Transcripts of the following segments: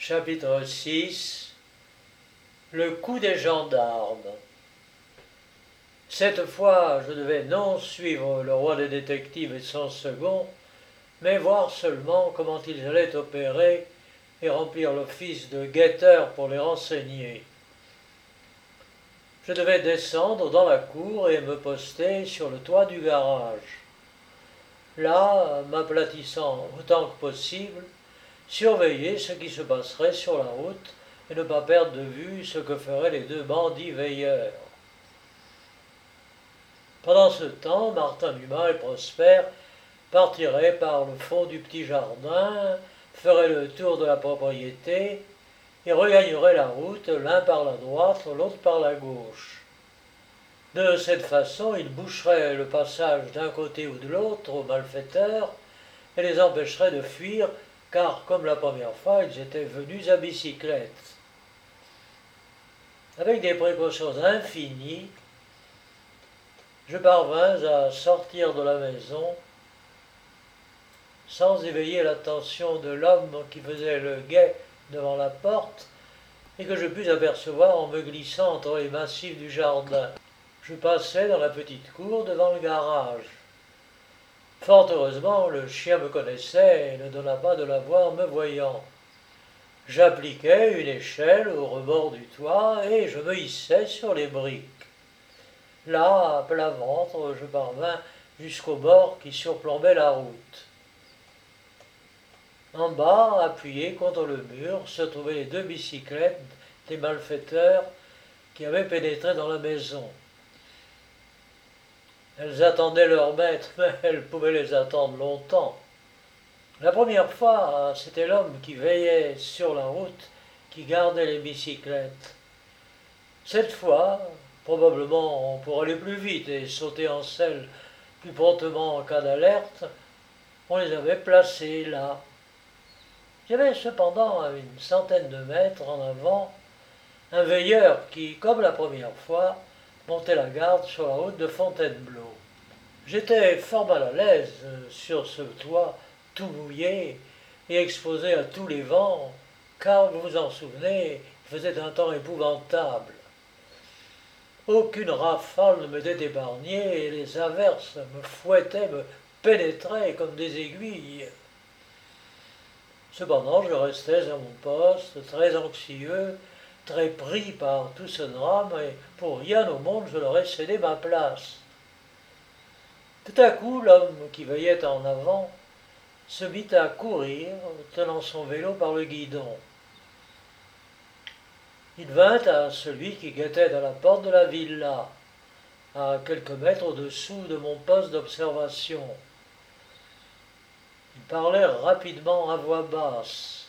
Chapitre 6. Le coup des gendarmes. Cette fois, je devais non suivre le roi des détectives et son second, mais voir seulement comment ils allaient opérer et remplir l'office de guetteur pour les renseigner. Je devais descendre dans la cour et me poster sur le toit du garage. Là, m'aplatissant autant que possible, surveiller ce qui se passerait sur la route et ne pas perdre de vue ce que feraient les deux bandits veilleurs. Pendant ce temps, Martin Dumas et Prosper partiraient par le fond du petit jardin, feraient le tour de la propriété et regagneraient la route, l'un par la droite, l'autre par la gauche. De cette façon, ils boucheraient le passage d'un côté ou de l'autre aux malfaiteurs et les empêcheraient de fuir, car, comme la première fois, ils étaient venus à bicyclette. Avec des précautions infinies, je parvins à sortir de la maison sans éveiller l'attention de l'homme qui faisait le guet devant la porte et que je pus apercevoir en me glissant entre les massifs du jardin. Je passais dans la petite cour devant le garage. Fort heureusement, le chien me connaissait et ne donna pas de l'avoir me voyant. J'appliquai une échelle au rebord du toit et je me hissai sur les briques. Là, à plat ventre, je parvins jusqu'au bord qui surplombait la route. En bas, appuyés contre le mur, se trouvaient les deux bicyclettes des malfaiteurs qui avaient pénétré dans la maison. Elles attendaient leur maître, mais elles pouvaient les attendre longtemps. La première fois, c'était l'homme qui veillait sur la route qui gardait les bicyclettes. Cette fois, probablement pour aller plus vite et sauter en selle plus promptement en cas d'alerte, on les avait placés là. Il y avait cependant à une centaine de mètres en avant un veilleur qui, comme la première fois, montait la garde sur la route de Fontainebleau. J'étais fort mal à l'aise sur ce toit tout mouillé et exposé à tous les vents, car vous vous en souvenez, il faisait un temps épouvantable. Aucune rafale ne m'était épargnée et les averses me fouettaient, me pénétraient comme des aiguilles. Cependant, je restais à mon poste, très anxieux, très pris par tout ce drame, et pour rien au monde je leur ai cédé ma place. Tout à coup, l'homme qui veillait en avant se mit à courir, tenant son vélo par le guidon. Il vint à celui qui guettait à la porte de la villa, à quelques mètres au-dessous de mon poste d'observation. Ils parlèrent rapidement à voix basse.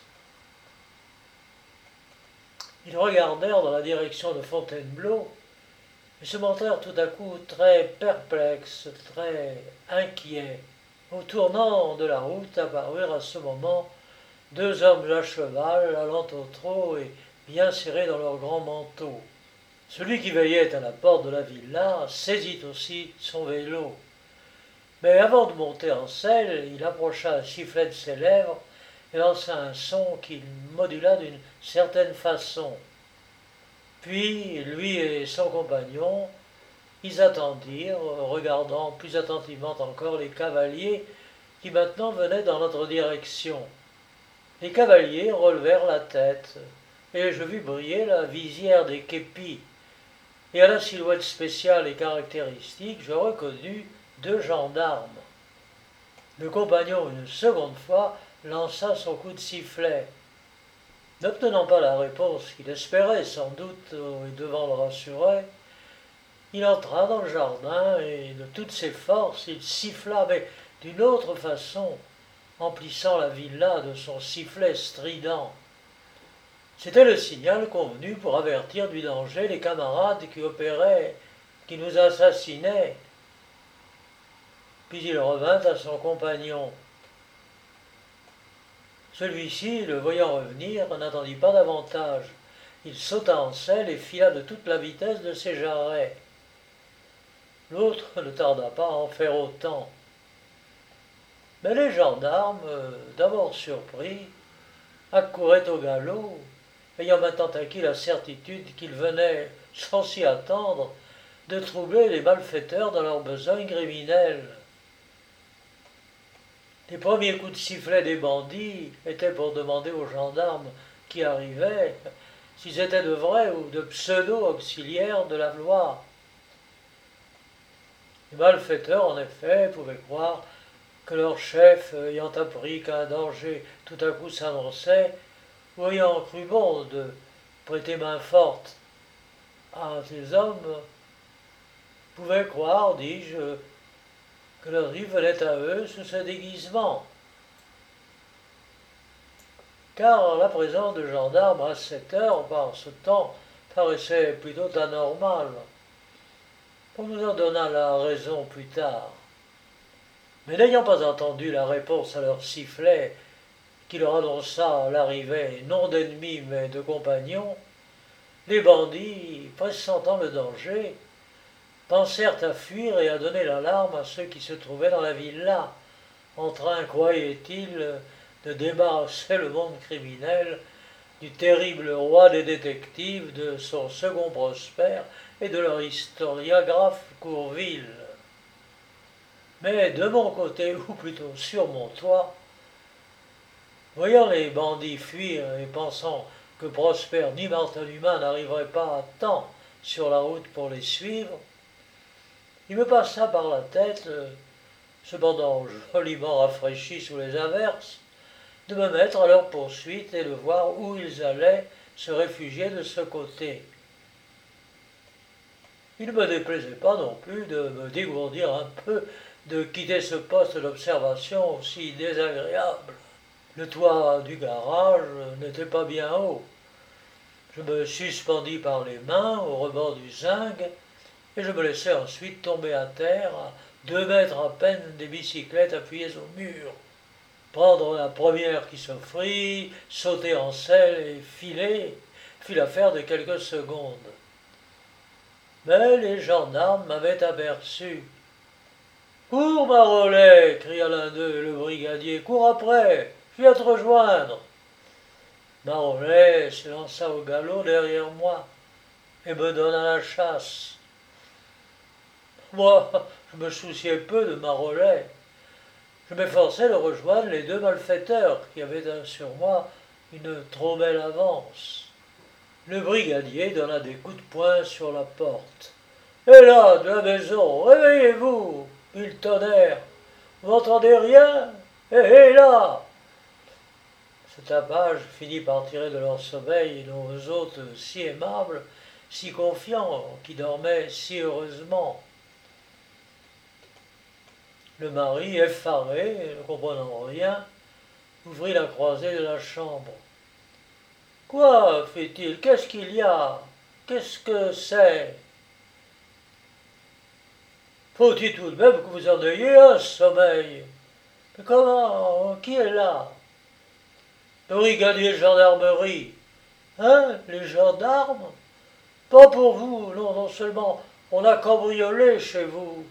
Ils regardèrent dans la direction de Fontainebleau et se montrèrent tout à coup très perplexes, très inquiets. Au tournant de la route apparurent à ce moment deux hommes à cheval allant au trot et bien serrés dans leurs grands manteaux. Celui qui veillait à la porte de la villa saisit aussi son vélo. Mais avant de monter en selle, il approcha un sifflet de ses lèvres et lança un son qu'il modula d'une certaine façon. Puis, lui et son compagnon, ils attendirent, regardant plus attentivement encore les cavaliers qui maintenant venaient dans notre direction. Les cavaliers relevèrent la tête, et je vis briller la visière des képis, et à la silhouette spéciale et caractéristique, je reconnus deux gendarmes. Le compagnon, une seconde fois, lança son coup de sifflet. N'obtenant pas la réponse qu'il espérait sans doute, et devant le rassurer, il entra dans le jardin et de toutes ses forces il siffla, mais d'une autre façon, emplissant la villa de son sifflet strident. C'était le signal convenu pour avertir du danger les camarades qui opéraient, qui nous assassinaient. Puis il revint à son compagnon. Celui-ci, le voyant revenir, n'attendit pas davantage. Il sauta en selle et fila de toute la vitesse de ses jarrets. L'autre ne tarda pas à en faire autant. Mais les gendarmes, d'abord surpris, accourait au galop, ayant maintenant acquis la certitude qu'il venait, sans s'y attendre, de troubler les malfaiteurs dans leurs besognes criminelles. Les premiers coups de sifflet des bandits étaient pour demander aux gendarmes qui arrivaient s'ils étaient de vrais ou de pseudo-auxiliaires de la loi. Les malfaiteurs, en effet, pouvaient croire que leur chef, ayant appris qu'un danger tout à coup s'annonçait, ou ayant cru bon de prêter main forte à ces hommes, pouvaient croire, dis-je, que leur vie venait à eux sous ce déguisement. Car la présence de gendarmes à cette heure, par ce temps, paraissait plutôt anormale. On nous en donna la raison plus tard. Mais n'ayant pas entendu la réponse à leur sifflet, qui leur annonça l'arrivée non d'ennemis mais de compagnons, les bandits, pressentant le danger, pensèrent à fuir et à donner l'alarme à ceux qui se trouvaient dans la villa, en train, croyaient-ils, de débarrasser le monde criminel du terrible roi des détectives, de son second Prosper et de leur historiographe Courville. Mais de mon côté, ou plutôt sur mon toit, voyant les bandits fuir et pensant que Prosper ni Martin Humain n'arriveraient pas à temps sur la route pour les suivre, il me passa par la tête, cependant joliment rafraîchi sous les averses, de me mettre à leur poursuite et de voir où ils allaient se réfugier de ce côté. Il ne me déplaisait pas non plus de me dégourdir un peu, de quitter ce poste d'observation aussi désagréable. Le toit du garage n'était pas bien haut. Je me suspendis par les mains au rebord du zinc et je me laissai ensuite tomber à terre à 2 mètres à peine des bicyclettes appuyées au mur. Prendre la première qui s'offrit, sauter en selle et filer fut l'affaire de quelques secondes. Mais les gendarmes m'avaient aperçu. « Cours, Marolet !» cria l'un d'eux, le brigadier. « Cours après, je viens te rejoindre !» Marolet s'élança au galop derrière moi et me donna la chasse. Moi, je me souciais peu de Marolet. Je m'efforçais de rejoindre les 2 malfaiteurs qui avaient sur moi une trop belle avance. Le brigadier donna des coups de poing sur la porte. « Et là, de la maison, réveillez-vous, mille tonnerres! Vous n'entendez rien? Et là !» Ce tapage finit par tirer de leur sommeil nos hôtes si aimables, si confiants, qui dormaient si heureusement. Le mari, effaré, ne comprenant rien, ouvrit la croisée de la chambre. « Quoi, fit-il, qu'est-ce qu'il y a? Qu'est-ce que c'est? Faut-il tout de même que vous en ayez un sommeil? Mais comment? Qui est là? Le brigadier de gendarmerie. Hein, les gendarmes? Pas pour vous, non, non seulement on a cambriolé chez vous.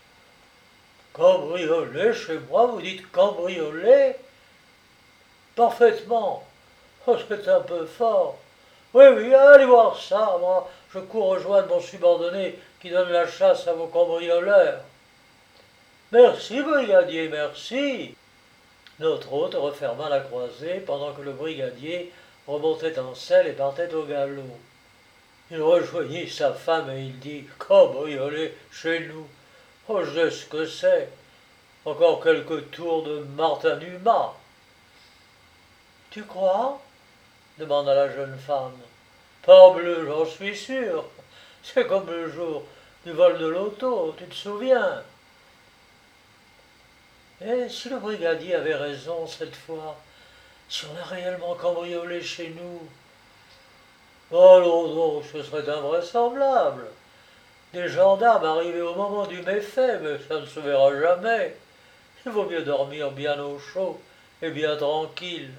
Cambriolé chez moi, vous dites cambriolé? Parfaitement. Oh, c'est un peu fort. Oui, oui, allez voir ça, moi, je cours rejoindre mon subordonné qui donne la chasse à vos cambrioleurs. Merci, brigadier, merci. Notre hôte referma la croisée pendant que le brigadier remontait en selle et partait au galop. Il rejoignit sa femme et il dit « Cambriolé chez nous. Oh, je sais ce que c'est. Encore quelques tours de Martin Humain. » « Tu crois ?» demanda la jeune femme. « Parbleu, j'en suis sûr. C'est comme le jour du vol de l'auto, tu te souviens ?» Et si le brigadier avait raison cette fois, si on a réellement cambriolé chez nous? Oh non, non, ce serait invraisemblable. Des gendarmes arrivés au moment du méfait, mais ça ne se verra jamais. Il vaut mieux dormir bien au chaud et bien tranquille.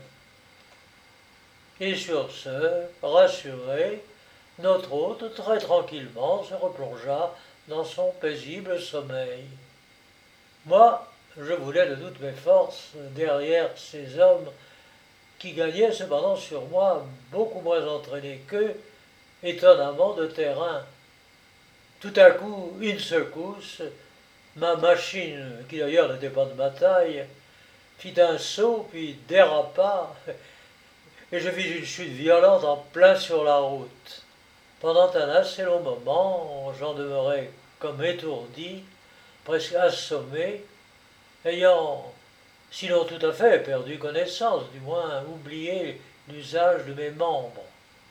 Et sur ce, rassuré, notre hôte très tranquillement se replongea dans son paisible sommeil. Moi, je voulais de toutes mes forces, derrière ces hommes qui gagnait cependant sur moi, beaucoup moins entraîné qu'eux, étonnamment de terrain. Tout à coup, une secousse, ma machine, qui d'ailleurs n'était pas de ma taille, fit un saut, puis dérapa, et je fis une chute violente en plein sur la route. Pendant un assez long moment, j'en demeurai comme étourdi, presque assommé, ayant, sinon tout à fait perdu connaissance, du moins oublié l'usage de mes membres.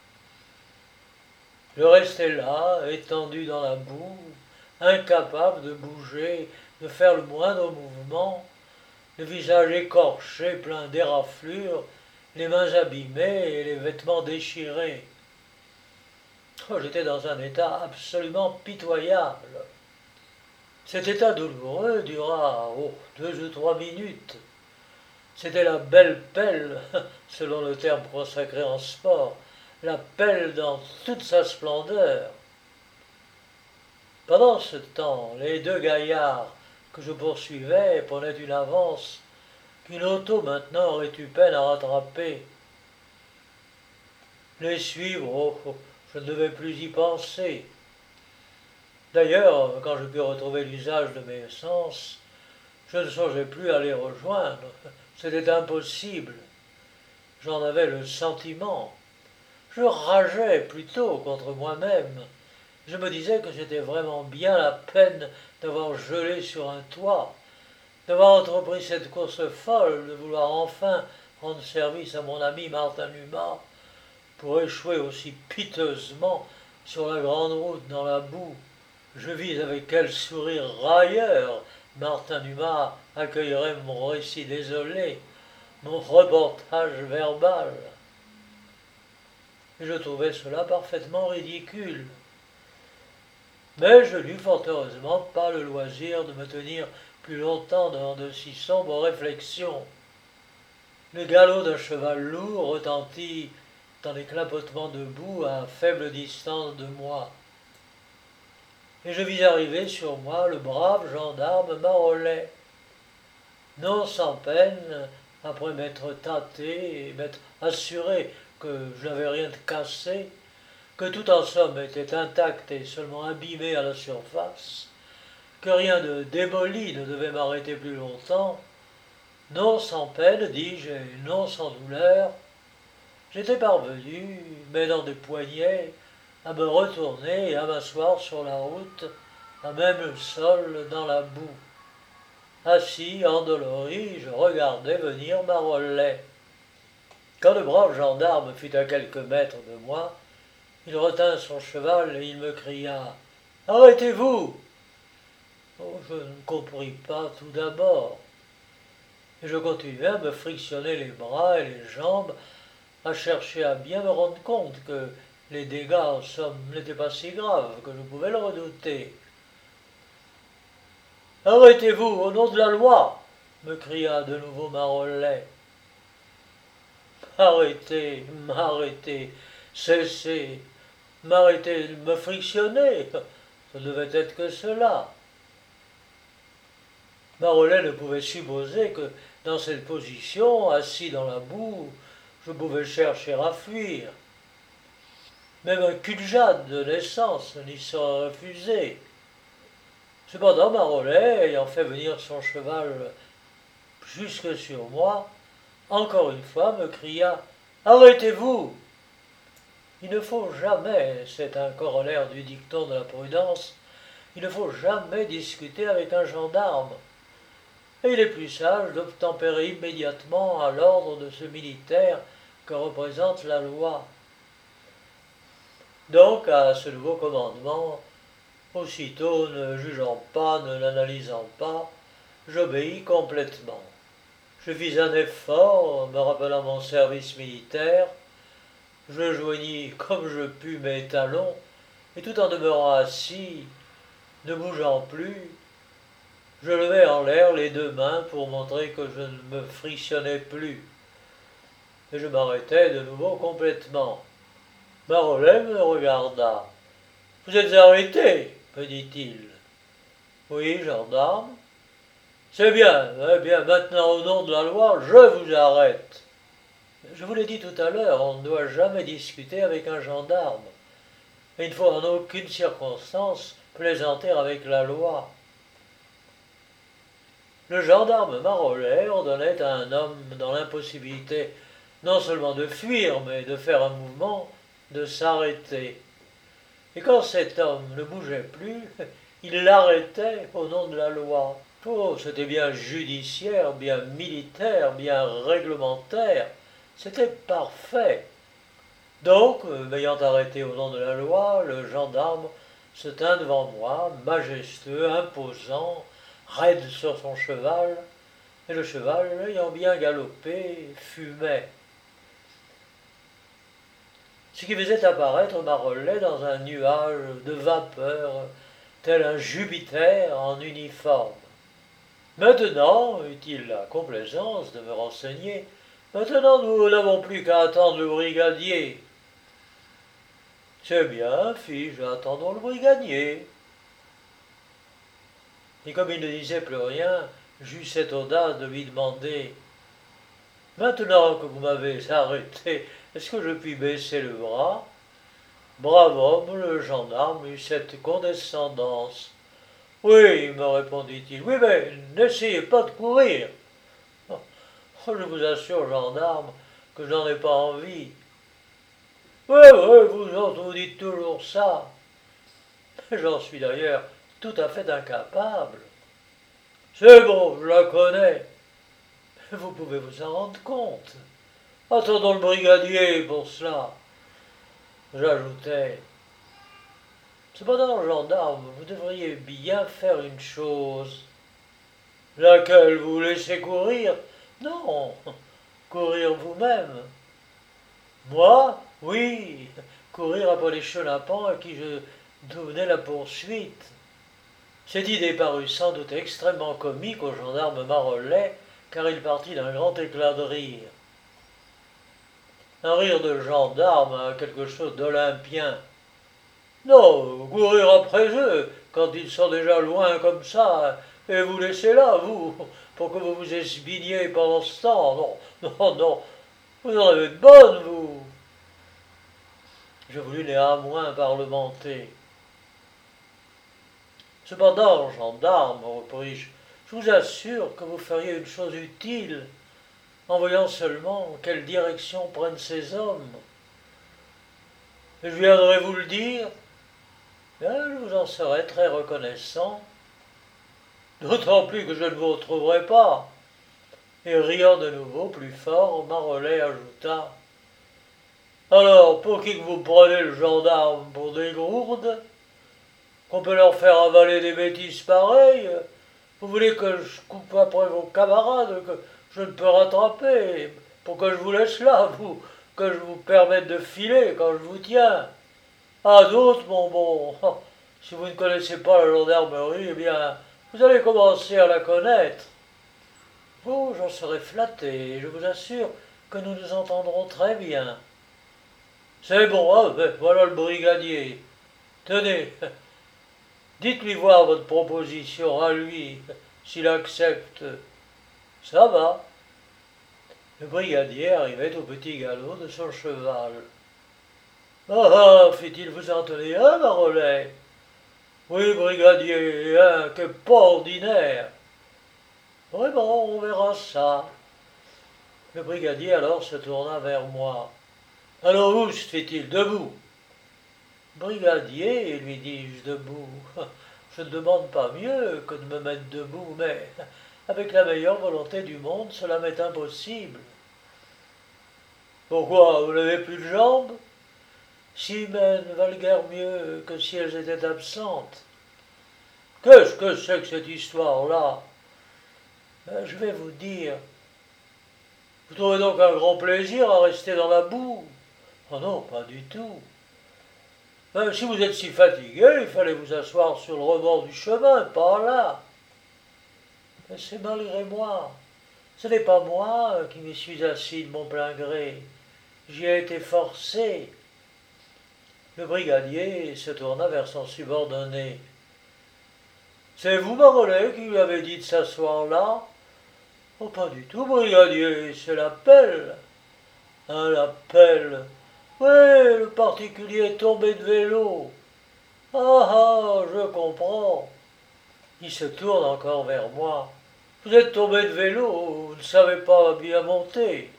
Je restais là, étendu dans la boue, incapable de bouger, de faire le moindre mouvement, le visage écorché, plein d'éraflures, les mains abîmées et les vêtements déchirés. Oh, j'étais dans un état absolument pitoyable. Cet état douloureux dura 2 ou 3 minutes. C'était la belle pelle, selon le terme consacré en sport, la pelle dans toute sa splendeur. Pendant ce temps, les 2 gaillards que je poursuivais prenaient une avance qu'une auto maintenant aurait eu peine à rattraper. Les suivre, je ne devais plus y penser. D'ailleurs, quand je pus retrouver l'usage de mes sens, je ne songeais plus à les rejoindre. C'était impossible. J'en avais le sentiment. Je rageais plutôt contre moi-même. Je me disais que c'était vraiment bien la peine d'avoir gelé sur un toit, d'avoir entrepris cette course folle, de vouloir enfin rendre service à mon ami Martin Numa, pour échouer aussi piteusement sur la grande route dans la boue. Je vis avec quel sourire railleur Martin Numa accueillerait mon récit désolé, mon reportage verbal. Et je trouvais cela parfaitement ridicule. Mais je n'eus fort heureusement pas le loisir de me tenir plus longtemps dans de si sombres réflexions. Le galop d'un cheval lourd retentit dans les clapotements de boue à faible distance de moi. Et je vis arriver sur moi le brave gendarme Marollet. Non sans peine, après m'être tâté et m'être assuré que je n'avais rien de cassé, que tout en somme était intact et seulement abîmé à la surface, que rien de démoli ne devait m'arrêter plus longtemps, non sans peine, dis-je, et non sans douleur, j'étais parvenu, mêlant des poignets, à me retourner et à m'asseoir sur la route, à même le sol, dans la boue. Assis, endolori, je regardais venir Marollet. Quand le brave gendarme fut à quelques mètres de moi, il retint son cheval et il me cria « Arrêtez-vous » Oh, je ne compris pas tout d'abord. Et je continuai à me frictionner les bras et les jambes, à chercher à bien me rendre compte que les dégâts, en somme, n'étaient pas si graves que je pouvais le redouter. « Arrêtez-vous, au nom de la loi !» me cria de nouveau Marollet. « M'arrêter, m'arrêter, cessez, m'arrêter de me frictionner, ce ne devait être que cela. » Marollet ne pouvait supposer que, dans cette position, assis dans la boue, je pouvais chercher à fuir. Même un cul-de-jatte de naissance n'y serait refusé. Cependant, Marollet, ayant fait venir son cheval jusque sur moi, encore une fois me cria « Arrêtez-vous !» Il ne faut jamais, c'est un corollaire du dicton de la prudence, il ne faut jamais discuter avec un gendarme. Et il est plus sage d'obtempérer immédiatement à l'ordre de ce militaire que représente la loi. Donc, à ce nouveau commandement, aussitôt ne jugeant pas, ne l'analysant pas, j'obéis complètement. Je fis un effort, me rappelant mon service militaire, je joignis comme je pus mes talons, et tout en demeurant assis, ne bougeant plus, je levai en l'air les 2 mains pour montrer que je ne me frictionnais plus. Et je m'arrêtai de nouveau complètement. Marollet me regarda. « Vous êtes arrêté ?» me dit-il. « Oui, gendarme. »« C'est bien, eh bien, maintenant, au nom de la loi, je vous arrête. » Je vous l'ai dit tout à l'heure, on ne doit jamais discuter avec un gendarme. Et il ne faut en aucune circonstance plaisanter avec la loi. Le gendarme Marollet ordonnait à un homme dans l'impossibilité non seulement de fuir, mais de faire un mouvement, de s'arrêter. Et quand cet homme ne bougeait plus, il l'arrêtait au nom de la loi. Oh, c'était bien judiciaire, bien militaire, bien réglementaire. C'était parfait. Donc, m'ayant arrêté au nom de la loi, le gendarme se tint devant moi, majestueux, imposant, raide sur son cheval, et le cheval, ayant bien galopé, fumait. Ce qui faisait apparaître Marollet dans un nuage de vapeur, tel un Jupiter en uniforme. Maintenant, eut-il la complaisance de me renseigner, maintenant nous n'avons plus qu'à attendre le brigadier. C'est bien, fis-je, attendons le brigadier. Et comme il ne disait plus rien, j'eus cette audace de lui demander: Maintenant que vous m'avez arrêté, est-ce que je puis baisser le bras? Brave homme, le gendarme eut cette condescendance. Oui, me répondit-il, oui, mais n'essayez pas de courir. Oh, je vous assure, gendarme, que je n'en ai pas envie. Oui, oui, vous autres, vous dites toujours ça. J'en suis d'ailleurs tout à fait incapable. C'est bon, je la connais. Vous pouvez vous en rendre compte. Attendons le brigadier pour cela. J'ajoutais: Cependant, gendarme, vous devriez bien faire une chose. Laquelle? Vous laisser courir? Non, courir vous-même. Moi? Oui, courir après les chenapans à qui je donnais la poursuite. Cette idée parut sans doute extrêmement comique au gendarme Marollet, car il partit d'un grand éclat de rire. Un rire de gendarme a quelque chose d'olympien. Non, courir après eux, quand ils sont déjà loin comme ça, et vous laisser là, vous, pour que vous vous esbigniez pendant ce temps. Non, non, non, vous en avez de bonnes, vous. Je voulus néanmoins parlementer. Cependant, gendarme, repris-je, je vous assure que vous feriez une chose utile, en voyant seulement quelle direction prennent ces hommes. Et je viendrai vous le dire. Bien, je vous en serai très reconnaissant, d'autant plus que je ne vous retrouverai pas. Et riant de nouveau plus fort, Marollet ajouta: Alors, pour qui que vous prenez le gendarme? Pour des gourdes? Qu'on peut leur faire avaler des bêtises pareilles? Vous voulez que je coupe après vos camarades, que je ne peux rattraper, pour que je vous laisse là, vous, que je vous permette de filer quand je vous tiens? À d'autres, mon bon, si vous ne connaissez pas la gendarmerie, eh bien, vous allez commencer à la connaître. Oh, j'en serai flatté, et je vous assure que nous nous entendrons très bien. C'est bon, hein, ben, voilà le brigadier. Tenez, dites-lui voir votre proposition à lui, s'il accepte. Ça va. Le brigadier arrivait au petit galop de son cheval. Ah ah, fit-il, vous en tenez un, Marollet? Oui, brigadier, un que pas ordinaire. Vraiment, on verra ça. Le brigadier alors se tourna vers moi. Alors, oust, fit-il, debout. Brigadier, lui dis-je, debout. Je ne demande pas mieux que de me mettre debout, mais avec la meilleure volonté du monde, cela m'est impossible. Pourquoi, vous n'avez plus de jambes? Si men valent guère mieux que si elles étaient absentes. Qu'est-ce que c'est que cette histoire-là? Ben, je vais vous dire. Vous trouvez donc un grand plaisir à rester dans la boue? Oh non, pas du tout. Ben, si vous êtes si fatigué, il fallait vous asseoir sur le rebord du chemin, pas là. Mais c'est malgré moi. Ce n'est pas moi qui m'y suis assis de mon plein gré. J'y ai été forcé. Le brigadier se tourna vers son subordonné. C'est vous, Marollet, qui lui avez dit de s'asseoir là? Oh, pas du tout, brigadier, c'est l'appel. Un appel. Oui, le particulier est tombé de vélo. Ah ah, je comprends. Il se tourne encore vers moi. Vous êtes tombé de vélo, vous ne savez pas bien monter.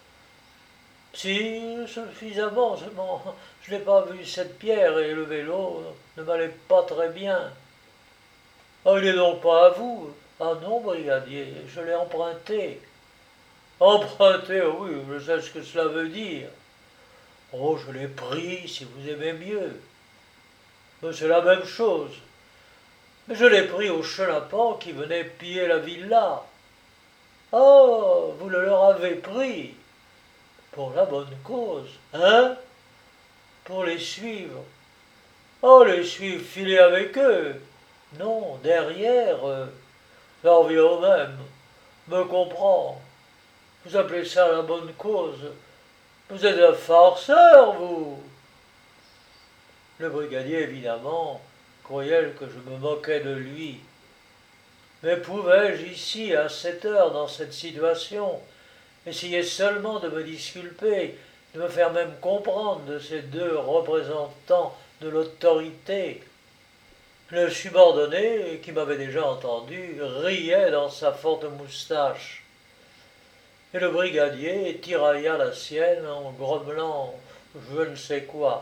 Si, suffisamment, je n'ai pas vu cette pierre et le vélo ne m'allait pas très bien. Ah, il n'est donc pas à vous. Ah non, brigadier, je l'ai emprunté. Emprunté, oui, je sais ce que cela veut dire. Oh, je l'ai pris, si vous aimez mieux. Mais c'est la même chose. Mais je l'ai pris aux chenapans qui venaient piller la villa. Oh, vous le leur avez pris. Pour la bonne cause, hein? Pour les suivre. Oh, les suivre, filer avec eux. Non, derrière, ça revient au même. Me comprend. Vous appelez ça la bonne cause. Vous êtes un farceur, vous. Le brigadier, évidemment, croyait que je me moquais de lui. Mais pouvais-je ici, à cette heure, dans cette situation, essayer seulement de me disculper, de me faire même comprendre de ces deux représentants de l'autorité? Le subordonné, qui m'avait déjà entendu, riait dans sa forte moustache. Et le brigadier tirailla la sienne en grommelant je ne sais quoi.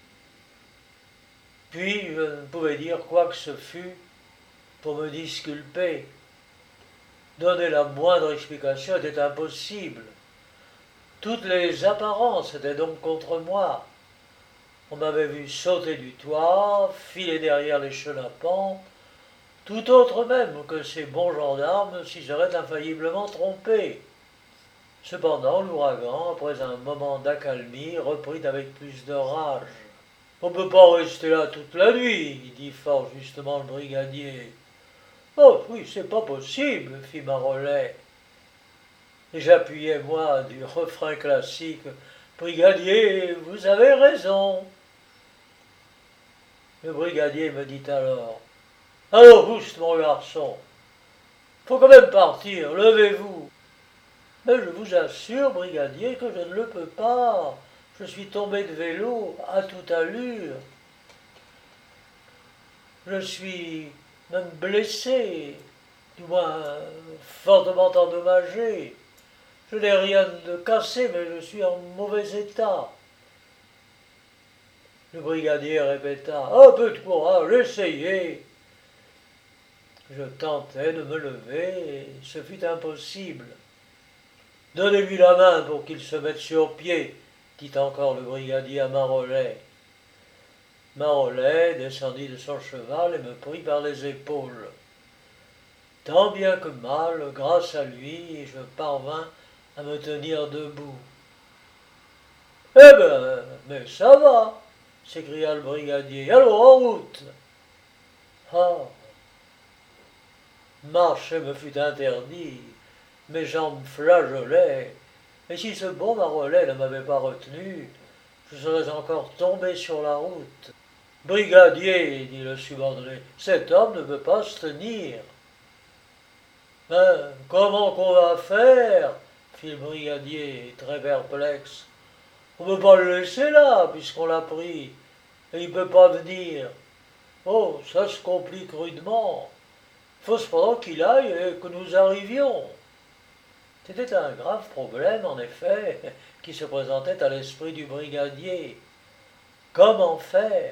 Puis je ne pouvais dire quoi que ce fût pour me disculper. Donner la moindre explication était impossible. Toutes les apparences étaient donc contre moi. On m'avait vu sauter du toit, filer derrière les chenapans, tout autre même que ces bons gendarmes s'y seraient infailliblement trompés. Cependant, l'ouragan, après un moment d'accalmie, reprit avec plus de rage. On ne peut pas rester là toute la nuit, dit fort justement le brigadier. Oh oui, c'est pas possible, fit Marollet. Et j'appuyais, moi, du refrain classique. Brigadier, vous avez raison. Le brigadier me dit alors. Alors, Ouste, mon garçon, faut quand même partir, levez-vous. Mais je vous assure, brigadier, que je ne le peux pas. Je suis tombé de vélo à toute allure. Je suis même blessé, du moins fortement endommagé. Je n'ai rien de cassé, mais je suis en mauvais état. Le brigadier répéta un peu de courage, essayez. Je tentai de me lever, et ce fut impossible. Donnez-lui la main pour qu'il se mette sur pied, dit encore le brigadier à Marollet. Marollet descendit de son cheval et me prit par les épaules. Tant bien que mal, grâce à lui, je parvins à me tenir debout. Eh ben, mais ça va, s'écria le brigadier. Alors en route. Ah, marcher me fut interdit, mes jambes flageolaient, et si ce bon Marollet ne m'avait pas retenu, je serais encore tombé sur la route. Brigadier, dit le subordonné, cet homme ne peut pas se tenir. Ben, comment qu'on va faire? Fit le brigadier, très perplexe. On ne peut pas le laisser là, puisqu'on l'a pris, et il ne peut pas venir. Oh, ça se complique rudement. Il faut cependant qu'il aille et que nous arrivions. C'était un grave problème, en effet, qui se présentait à l'esprit du brigadier. Comment faire?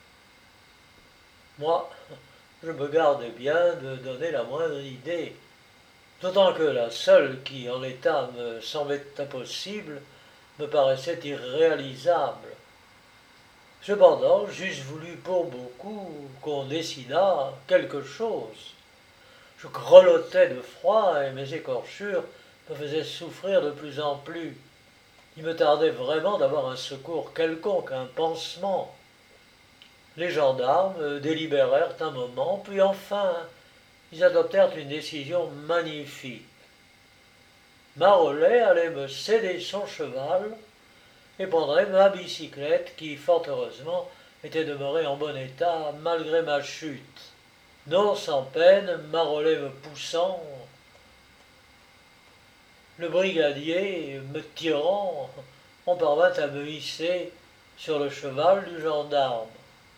Moi, je me gardais bien de donner la moindre idée, d'autant que la seule qui, en l'état, me semblait impossible, me paraissait irréalisable. Cependant, j'eusse voulu pour beaucoup qu'on décidât quelque chose. Je grelottais de froid et mes écorchures me faisaient souffrir de plus en plus. Il me tardait vraiment d'avoir un secours quelconque, un pansement. Les gendarmes délibérèrent un moment, puis enfin, ils adoptèrent une décision magnifique. Marollet allait me céder son cheval et prendrait ma bicyclette qui, fort heureusement, était demeurée en bon état malgré ma chute. Non sans peine, Marollet me poussant, Le brigadier, me tirant, on parvint à me hisser sur le cheval du gendarme.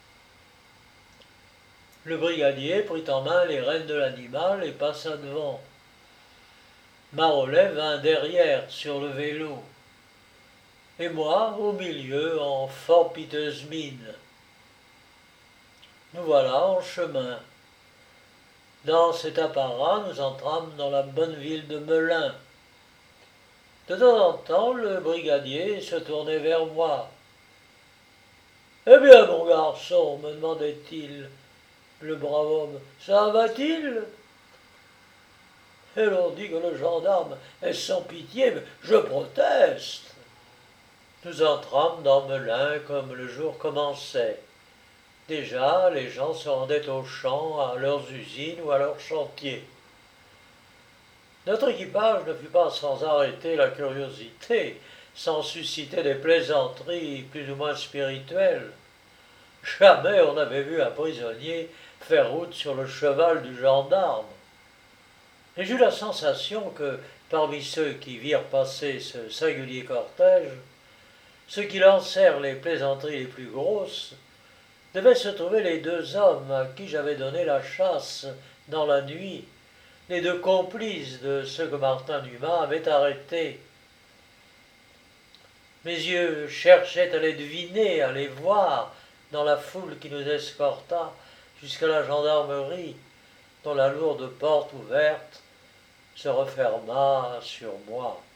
Le brigadier prit en main les rênes de l'animal et passa devant. Marollet vint derrière sur le vélo, et moi au milieu en fort piteuse mine. Nous voilà en chemin. Dans cet apparat, nous entrâmes dans la bonne ville de Melun. De temps en temps, le brigadier se tournait vers moi. Eh bien, mon garçon, me demandait-il, le brave homme, ça va-t-il? Et l'on dit que le gendarme est sans pitié, mais je proteste. Nous entrâmes dans Melun comme le jour commençait. Déjà, les gens se rendaient aux champs, à leurs usines ou à leurs chantiers. Notre équipage ne fut pas sans arrêter la curiosité, sans susciter des plaisanteries plus ou moins spirituelles. Jamais on n'avait vu un prisonnier faire route sur le cheval du gendarme. Et j'eus la sensation que, parmi ceux qui virent passer ce singulier cortège, ceux qui lancèrent les plaisanteries les plus grosses devaient se trouver les deux hommes à qui j'avais donné la chasse dans la nuit, les deux complices de ceux que Martin Dumas avait arrêtés. Mes yeux cherchaient à les deviner, à les voir dans la foule qui nous escorta jusqu'à la gendarmerie, dont la lourde porte ouverte se referma sur moi.